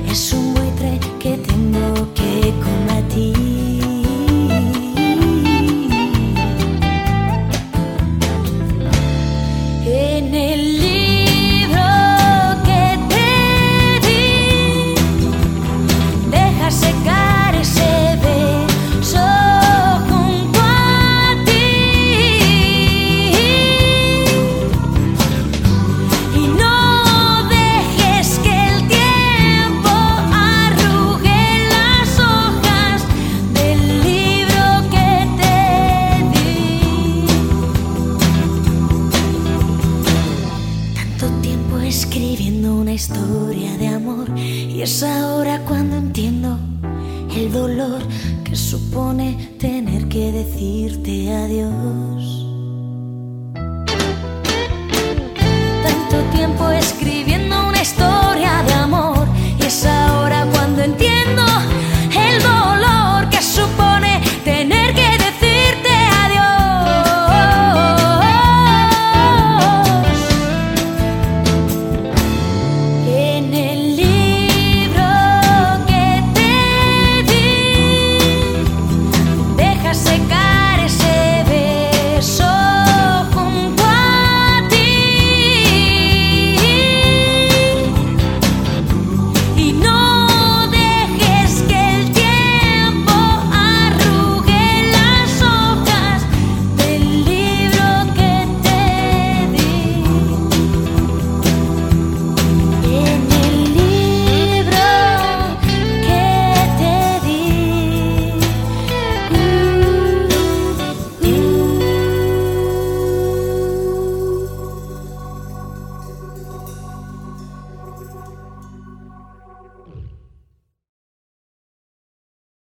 es un buitre que tengo que combatir. En el libro que te di, deja secar ese beso junto a ti y no dejes que el tiempo arrugue las hojas del libro que te di. Tanto tiempo escribiendo una historia de amor y es ahora cuando entiendo el dolor que supone tener que decirte adiós. Tanto tiempo escribiendo